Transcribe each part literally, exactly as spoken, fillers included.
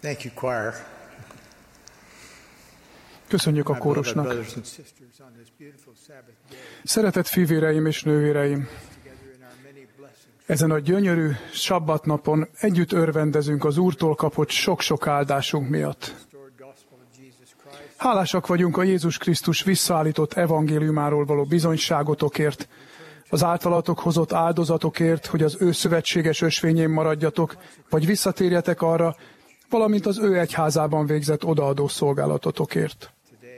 Thank you, choir. Köszönjük a kórusnak. Szeretett fivéreim és nővéreim, ezen a gyönyörű sabbat napon együtt örvendezünk az Úrtól kapott sok-sok áldásunk miatt. Hálásak vagyunk a Jézus Krisztus visszaállított evangéliumáról való bizonyságotokért, az általatok hozott áldozatokért, hogy az ő szövetséges ösvényén maradjatok, vagy visszatérjetek arra, valamint az ő egyházában végzett odaadó szolgálatotokért.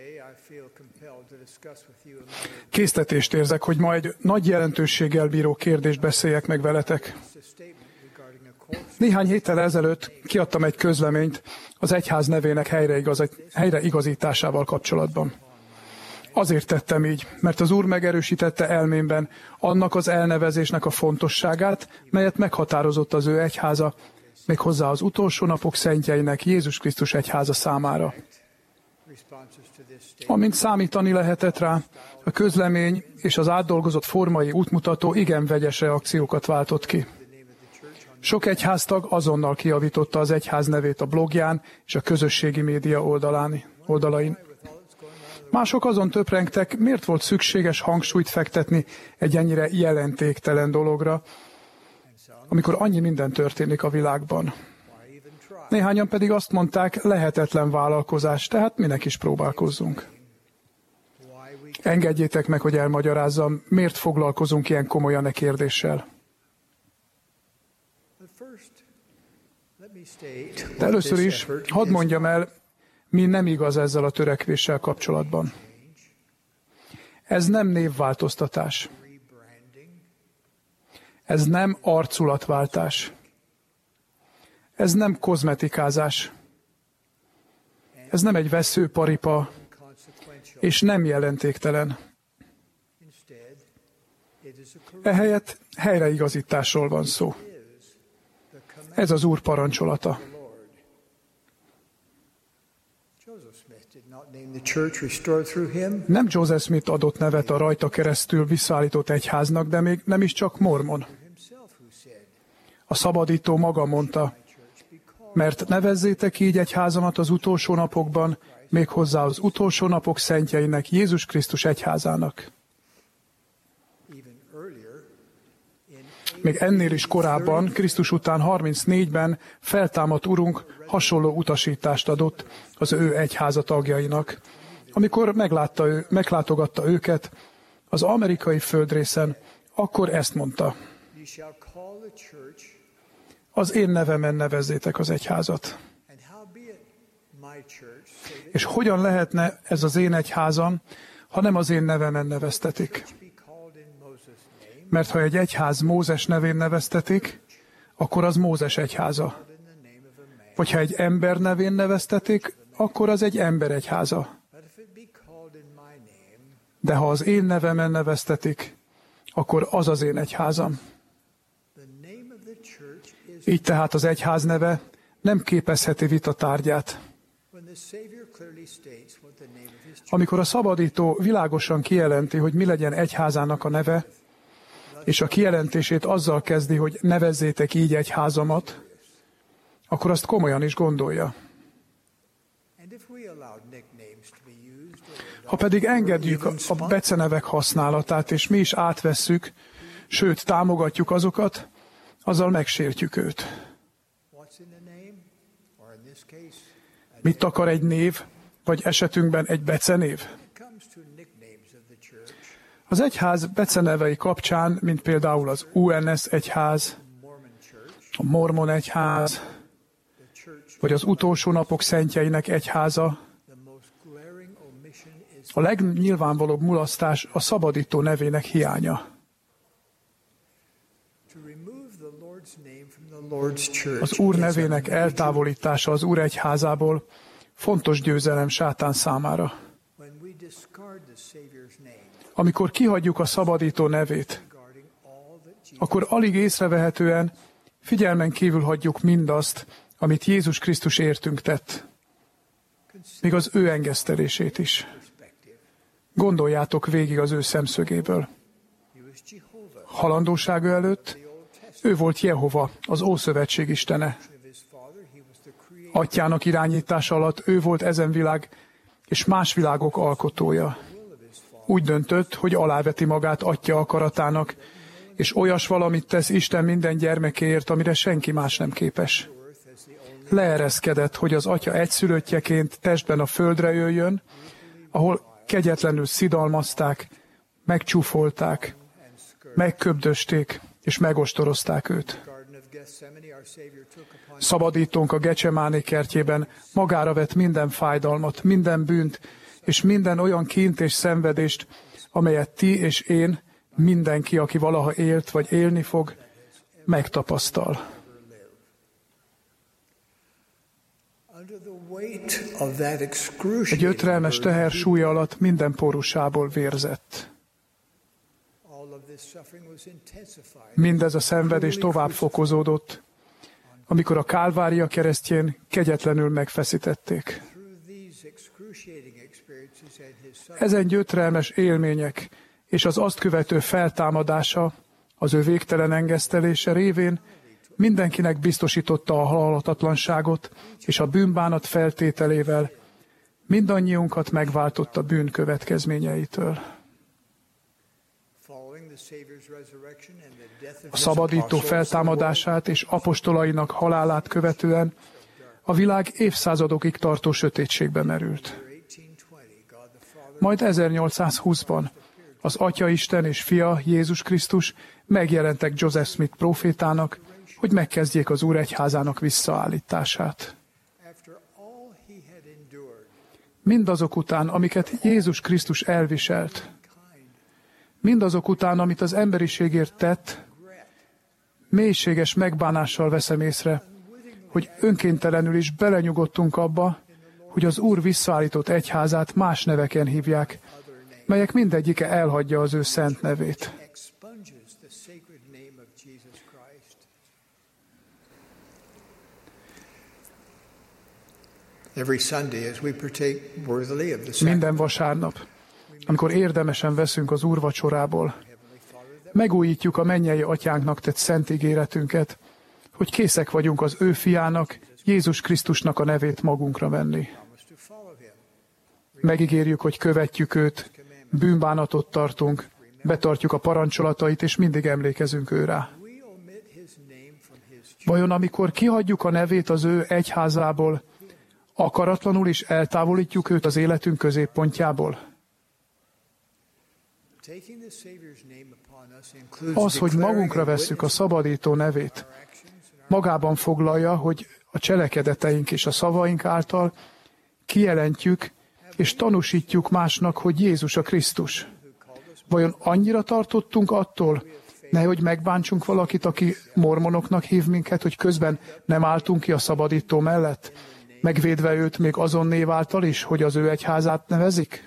Késztetést érzek, hogy majd nagy jelentőséggel bíró kérdést beszéljek meg veletek. Néhány héttel ezelőtt kiadtam egy közleményt az egyház nevének helyreigazításával kapcsolatban. Azért tettem így, mert az Úr megerősítette elmémben annak az elnevezésnek a fontosságát, melyet meghatározott az ő egyháza, méghozzá az utolsó napok szentjeinek Jézus Krisztus egyháza számára. Amint számítani lehetett rá, a közlemény és az átdolgozott formai útmutató igen vegyes reakciókat váltott ki. Sok egyháztag azonnal kijavította az egyház nevét a blogján és a közösségi média oldalán, oldalain. Mások azon töprengtek, miért volt szükséges hangsúlyt fektetni egy ennyire jelentéktelen dologra, amikor annyi minden történik a világban. Néhányan pedig azt mondták, lehetetlen vállalkozás, tehát minek is próbálkozzunk. Engedjétek meg, hogy elmagyarázzam, miért foglalkozunk ilyen komolyan e kérdéssel. De először is, hadd mondjam el, mi nem igaz ezzel a törekvéssel kapcsolatban. Ez nem névváltoztatás. Ez nem arculatváltás. Ez nem kozmetikázás. Ez nem egy veszőparipa, és nem jelentéktelen. Ehelyett helyreigazításról van szó. Ez az Úr parancsolata. Nem Joseph Smith adott nevet a rajta keresztül visszaállított egyháznak, de még nem is csak mormon. A szabadító maga mondta, mert nevezzétek így egyházamat az utolsó napokban, méghozzá az utolsó napok szentjeinek Jézus Krisztus egyházának. Még ennél is korábban, Krisztus után harmincnégyben feltámadt Urunk hasonló utasítást adott az ő egyháza tagjainak, amikor meglátta ő, meglátogatta őket az amerikai földrészen, akkor ezt mondta: az én nevemen nevezzétek az egyházat. És hogyan lehetne ez az én egyházam, ha nem az én nevemen neveztetik? Mert ha egy egyház Mózes nevén neveztetik, akkor az Mózes egyháza. Vagy ha egy ember nevén neveztetik, akkor az egy ember egyháza. De ha az én nevemen neveztetik, akkor az az én egyházam. Így tehát az egyház neve nem képezheti vita tárgyát. Amikor a szabadító világosan kijelenti, hogy mi legyen egyházának a neve, és a kijelentését azzal kezdi, hogy nevezzétek így egyházamat, akkor azt komolyan is gondolja. Ha pedig engedjük a becenevek használatát, és mi is átvesszük, sőt támogatjuk azokat, azzal megsértjük őt. Mit akar egy név, vagy esetünkben egy becenév? Az egyház becenevei kapcsán, mint például az u en es egyház, a mormon egyház, vagy az utolsó napok szentjeinek egyháza, a legnyilvánvalóbb mulasztás a szabadító nevének hiánya. Az Úr nevének eltávolítása az Úr egyházából fontos győzelem sátán számára. Amikor kihagyjuk a szabadító nevét, akkor alig észrevehetően figyelmen kívül hagyjuk mindazt, amit Jézus Krisztus értünk tett, még az ő engesztelését is. Gondoljátok végig az ő szemszögéből. Halandósága előtt ő volt Jehova, az Ószövetség istene. Atyának irányítása alatt ő volt ezen világ és más világok alkotója. Úgy döntött, hogy aláveti magát Atya akaratának, és olyas valamit tesz Isten minden gyermekéért, amire senki más nem képes. Leereszkedett, hogy az Atya egyszülöttjeként testben a földre jöjjön, ahol kegyetlenül szidalmazták, megcsúfolták, megköbdösték és megostorozták őt. Szabadítónk a Gecsemáné kertjében magára vett minden fájdalmat, minden bűnt, és minden olyan kínt és szenvedést, amelyet ti és én, mindenki, aki valaha élt vagy élni fog, megtapasztal. Egy ötrelmes teher súlya alatt minden pórusából vérzett. Mindez a szenvedés tovább fokozódott, amikor a Kálvária keresztjén kegyetlenül megfeszítették. Ezen gyötrelmes élmények és az azt követő feltámadása, az ő végtelen engesztelése révén mindenkinek biztosította a halhatatlanságot, és a bűnbánat feltételével mindannyiunkat megváltotta bűn következményeitől. A szabadító feltámadását és apostolainak halálát követően a világ évszázadokig tartó sötétségbe merült. Majd ezernyolcszázhúszban az Atya Isten és Fia Jézus Krisztus megjelentek Joseph Smith prófétának, hogy megkezdjék az Úr egyházának visszaállítását. Mindazok után, amiket Jézus Krisztus elviselt, mindazok után, amit az emberiségért tett, mélységes megbánással veszem észre, hogy önkéntelenül is belenyugodtunk abba, hogy az Úr visszaállított egyházát más neveken hívják, melyek mindegyike elhagyja az ő szent nevét. Minden vasárnap, amikor érdemesen veszünk az úrvacsorából, megújítjuk a mennyei Atyánknak tett szent ígéretünket, hogy készek vagyunk az ő fiának, Jézus Krisztusnak a nevét magunkra venni. Megígérjük, hogy követjük őt, bűnbánatot tartunk, betartjuk a parancsolatait, és mindig emlékezünk ő rá. Vajon amikor kihagyjuk a nevét az ő egyházából, akaratlanul is eltávolítjuk őt az életünk középpontjából? Az, hogy magunkra vesszük a szabadító nevét, magában foglalja, hogy a cselekedeteink és a szavaink által kijelentjük és tanúsítjuk másnak, hogy Jézus a Krisztus. Vajon annyira tartottunk attól, nehogy megbántsunk valakit, aki mormonoknak hív minket, hogy közben nem álltunk ki a szabadító mellett, megvédve őt még azon név által is, hogy az ő egyházát nevezik?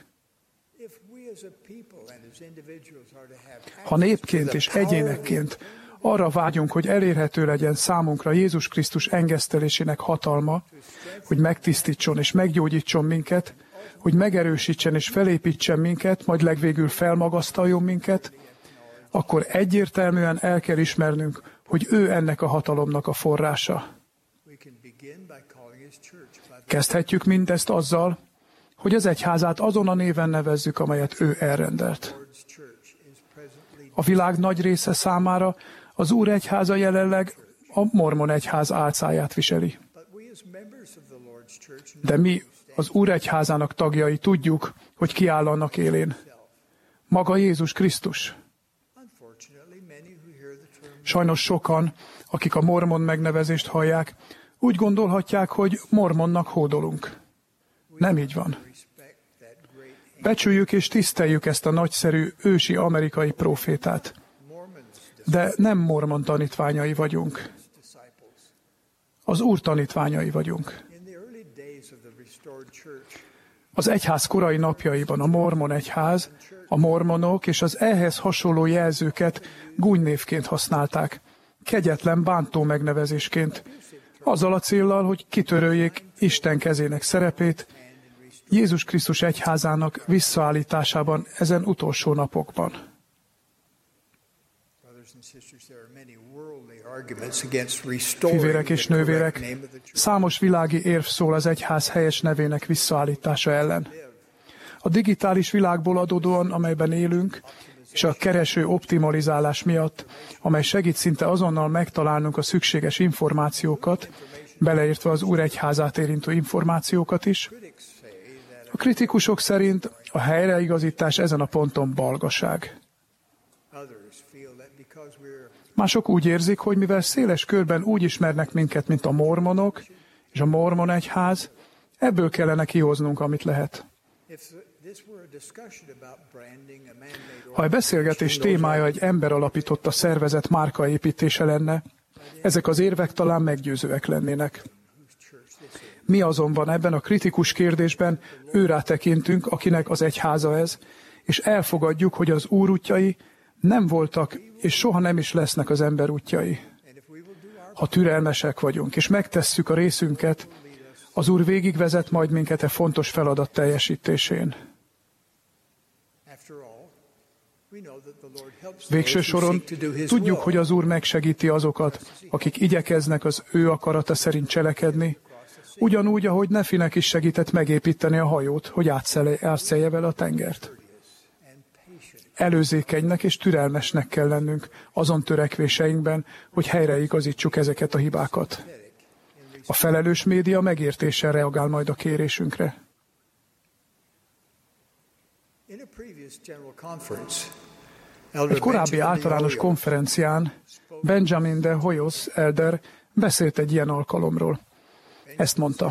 Ha népként és egyénekként arra vágyunk, hogy elérhető legyen számunkra Jézus Krisztus engesztelésének hatalma, hogy megtisztítson és meggyógyítson minket, hogy megerősítsen és felépítsen minket, majd legvégül felmagasztaljon minket, akkor egyértelműen el kell ismernünk, hogy ő ennek a hatalomnak a forrása. Kezdhetjük mindezt azzal, hogy az egyházát azon a néven nevezzük, amelyet ő elrendelt. A világ nagy része számára az Úr egyháza jelenleg a mormon egyház álcáját viseli. De mi, az Úr egyházának tagjai tudjuk, hogy ki áll annak élén. Maga Jézus Krisztus. Sajnos sokan, akik a mormon megnevezést hallják, úgy gondolhatják, hogy mormonnak hódolunk. Nem így van. Becsüljük és tiszteljük ezt a nagyszerű ősi amerikai prófétát. De nem mormon tanítványai vagyunk. Az Úr tanítványai vagyunk. Az egyház korai napjaiban a mormon egyház, a mormonok és az ehhez hasonló jelzőket gúnynévként használták, kegyetlen bántó megnevezésként, azzal a céllal, hogy kitöröljék Isten kezének szerepét Jézus Krisztus egyházának visszaállításában ezen utolsó napokban. Fivérek és nővérek, számos világi érv szól az egyház helyes nevének visszaállítása ellen. A digitális világból adódóan, amelyben élünk, és a kereső optimalizálás miatt, amely segít szinte azonnal megtalálnunk a szükséges információkat, beleértve az Úr egyházát érintő információkat is, a kritikusok szerint a helyreigazítás ezen a ponton balgaság. Mások úgy érzik, hogy mivel széles körben úgy ismernek minket, mint a mormonok és a mormon egyház, ebből kellene kihoznunk, amit lehet. Ha a beszélgetés témája egy ember alapította szervezet márkaépítése lenne, ezek az érvek talán meggyőzőek lennének. Mi azonban ebben a kritikus kérdésben őrá tekintünk, akinek az egyháza ez, és elfogadjuk, hogy az Úr útjai nem voltak, és soha nem is lesznek az ember útjai. Ha türelmesek vagyunk, és megtesszük a részünket, az Úr végigvezet majd minket e fontos feladat teljesítésén. Végső soron tudjuk, hogy az Úr megsegíti azokat, akik igyekeznek az ő akarata szerint cselekedni, ugyanúgy, ahogy Nefinek is segített megépíteni a hajót, hogy átszelje vele a tengert. Előzékenynek és türelmesnek kell lennünk azon törekvéseinkben, hogy helyreigazítsuk ezeket a hibákat. A felelős média megértéssel reagál majd a kérésünkre. Egy korábbi általános konferencián Benjamin de Hoyos elder beszélt egy ilyen alkalomról. Ezt mondta.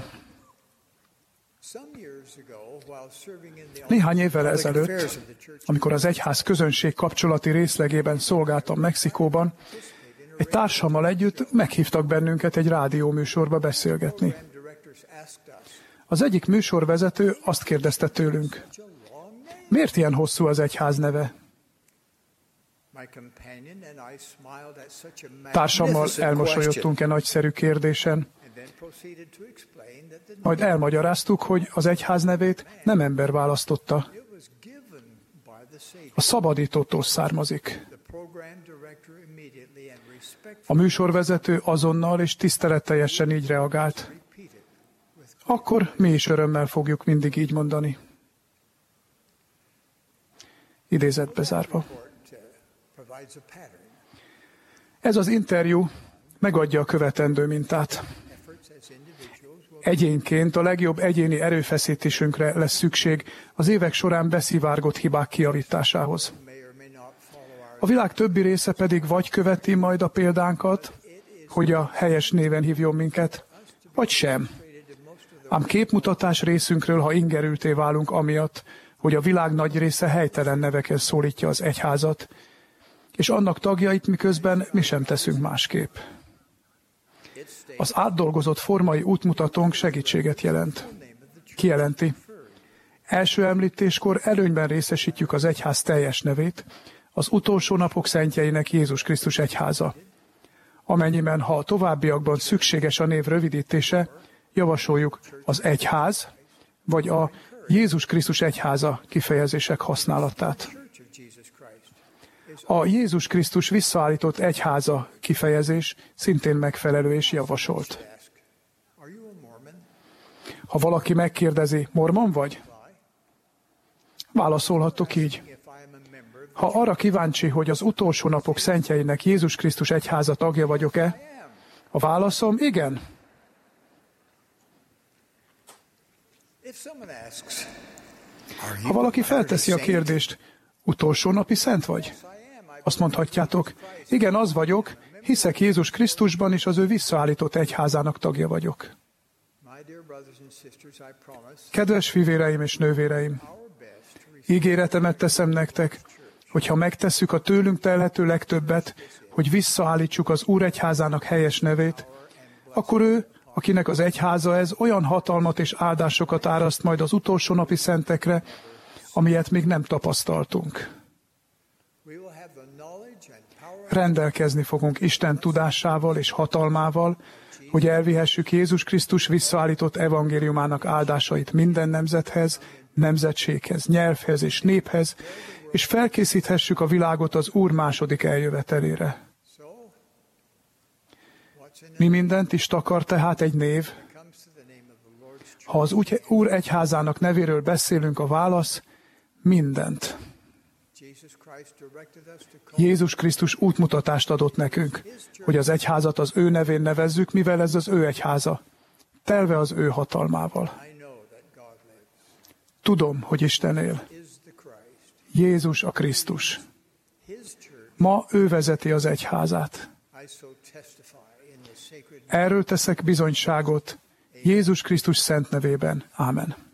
Néhány évvel ezelőtt, amikor az egyház közönség kapcsolati részlegében szolgáltam Mexikóban, egy társammal együtt meghívtak bennünket egy rádióműsorba beszélgetni. Az egyik műsorvezető azt kérdezte tőlünk, miért ilyen hosszú az egyház neve? Társammal elmosolyodtunk e nagyszerű kérdésen, majd elmagyaráztuk, hogy az egyház nevét nem ember választotta. A szabadítótól származik. A műsorvezető azonnal és tiszteletteljesen így reagált. Akkor mi is örömmel fogjuk mindig így mondani. Idézet bezárva. Ez az interjú megadja a követendő mintát. Egyénként a legjobb egyéni erőfeszítésünkre lesz szükség az évek során beszivárgott hibák kijavításához. A világ többi része pedig vagy követi majd a példánkat, hogy a helyes néven hívjon minket, vagy sem. Ám képmutatás részünkről, ha ingerülté válunk amiatt, hogy a világ nagy része helytelen nevekhez szólítja az egyházat, és annak tagjait, miközben mi sem teszünk másképp. Az átdolgozott formai útmutatónk segítséget jelent. Kijelenti. Első említéskor előnyben részesítjük az egyház teljes nevét, az utolsó napok szentjeinek Jézus Krisztus egyháza. Amennyiben, ha a továbbiakban szükséges a név rövidítése, javasoljuk az egyház, vagy a Jézus Krisztus egyháza kifejezések használatát. A Jézus Krisztus visszaállított egyháza kifejezés szintén megfelelő és javasolt. Ha valaki megkérdezi, mormon vagy? Válaszolhatok így. Ha arra kíváncsi, hogy az utolsó napok szentjeinek Jézus Krisztus egyháza tagja vagyok-e, a válaszom igen. Ha valaki felteszi a kérdést, utolsó napi szent vagy? Azt mondhatjátok, igen, az vagyok, hiszek Jézus Krisztusban, és az ő visszaállított egyházának tagja vagyok. Kedves fivéreim és nővéreim, ígéretemet teszem nektek, hogyha megtesszük a tőlünk telhető legtöbbet, hogy visszaállítsuk az Úr egyházának helyes nevét, akkor ő, akinek az egyháza ez, olyan hatalmat és áldásokat áraszt majd az utolsó napi szentekre, amilyet még nem tapasztaltunk. Rendelkezni fogunk Isten tudásával és hatalmával, hogy elvihessük Jézus Krisztus visszaállított evangéliumának áldásait minden nemzethez, nemzetséghez, nyelvhez és néphez, és felkészíthessük a világot az Úr második eljövetelére. Mi mindent is takar tehát egy név? Ha az Úr egyházának nevéről beszélünk, a válasz mindent. Jézus Krisztus útmutatást adott nekünk, hogy az egyházat az ő nevén nevezzük, mivel ez az ő egyháza, telve az ő hatalmával. Tudom, hogy Isten él. Jézus a Krisztus. Ma ő vezeti az egyházát. Erről teszek bizonyságot Jézus Krisztus szent nevében. Ámen.